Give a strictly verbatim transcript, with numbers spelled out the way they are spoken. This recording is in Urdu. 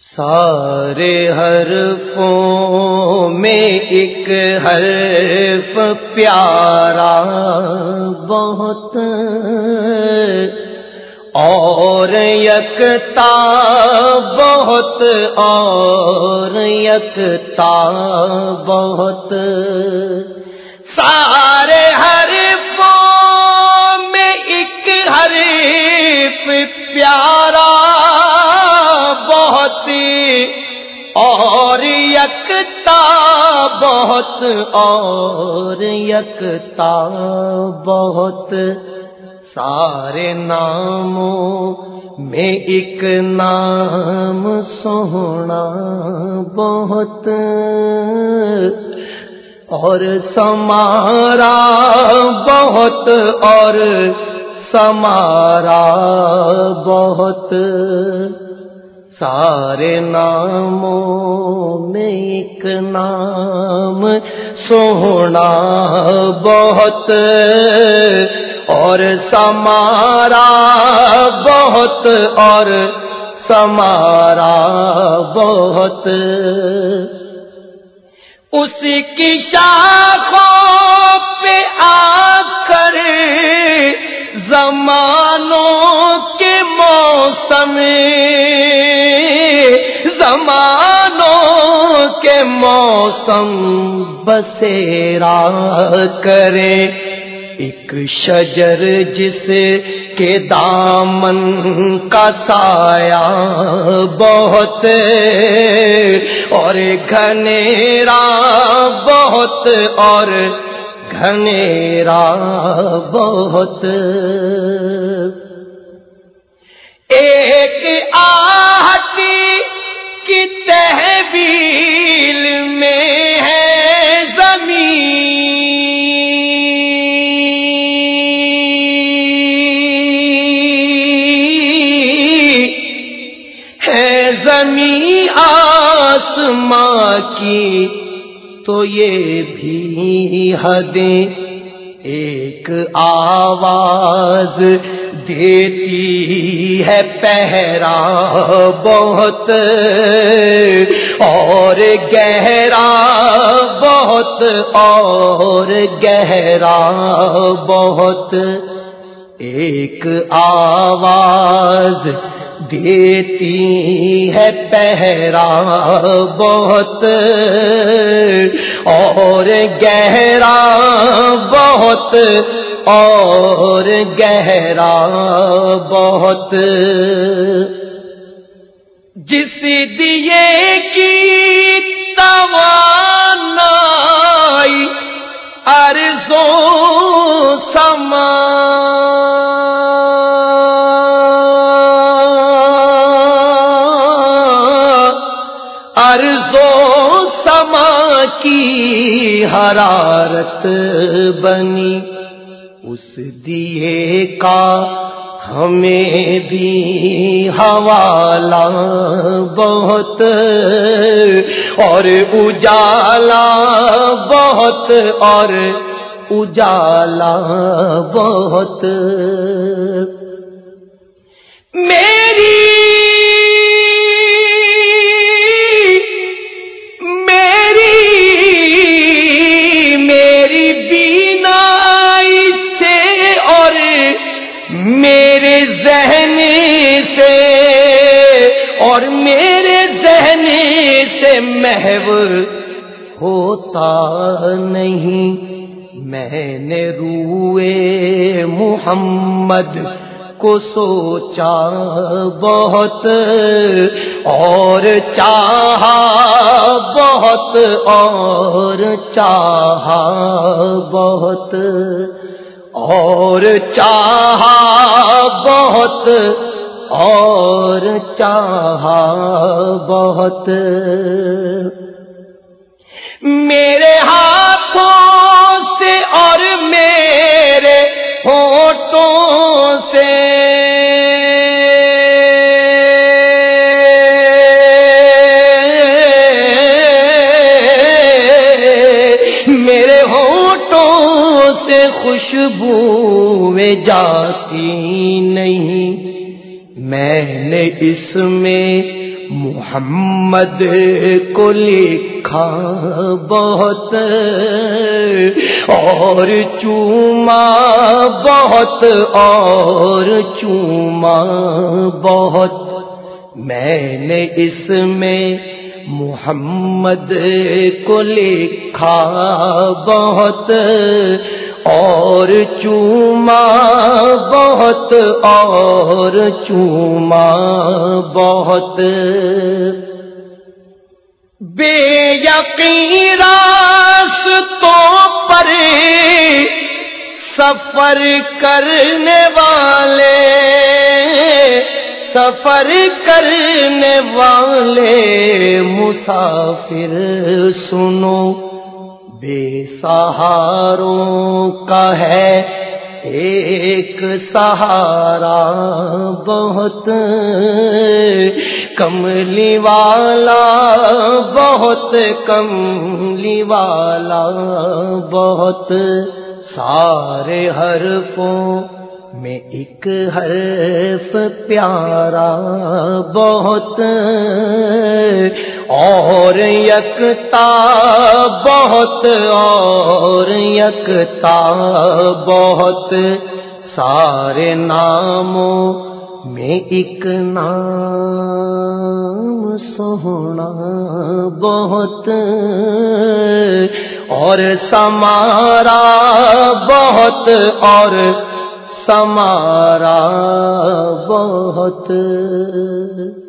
سارے حرفوں میں ایک حرف پیارا بہت، اور یکتا بہت، اور یکتا بہت۔ سارے حرفوں میں ایک حرف پیارا بہت، اور یکتا بہت، اور یکتا بہت۔ سارے ناموں میں ایک نام سوہنا بہت، اور سمارا بہت، اور سمارا بہت۔ سارے ناموں میں ایک نام سوہنا بہت، اور سمارا بہت، اور سمارا بہت۔ اس کی شاخوں پہ آ کر زمانوں کے موسم، زمانوں کے موسم بسیرا کرے۔ ایک شجر جس کے دامن کا سایہ بہت، اور گھنیرا بہت، اور گھنیرا بہت۔ ایک آہٹ کی تحویل میں ہے زمین، ہے زمین آسماں کی، تو یہ بھی حدیں ایک آواز دیتی ہے پہرا بہت، اور گہرا بہت، اور گہرا بہت۔ ایک آواز دیتی ہے پہرا بہت، اور گہرا بہت، اور گہرا بہت۔ جس دیے کی توانائی ارض و سما، ارض و سما کی حرارت بنی، اس دیے کا ہمیں بھی حوالہ بہت، اور اجالا بہت، اور اجالا بہت۔ میری میرے ذہن سے، اور میرے ذہن سے محو ہوتا نہیں، میں نے روئے محمد کو سوچا بہت، اور چاہا بہت، اور چاہا بہت، اور چاہا بہت، اور چاہا بہت۔ میرے ہاتھوں سے اور میرے ہونٹوں سے میرے ہونٹوں سے خوشبوئیں جاتی نہیں، میں نے اس میں محمد کو لکھا بہت اور چوما بہت اور چوما بہت، میں نے اس میں محمد کو لکھا بہت اور چوما بہت اور چوما بہت، بے یقین راستوں پر سفر کرنے والے سفر کرنے والے مسافر سنو، بے سہاروں کا ہے ایک سہارا بہت، کملی والا بہت کملی والا بہت، سارے حرفوں میں ایک حرف پیارا بہت، اور یکتا بہت اور یکتا بہت، سارے ناموں میں ایک نام سونا بہت، اور سمارا بہت اور سمارا بہت۔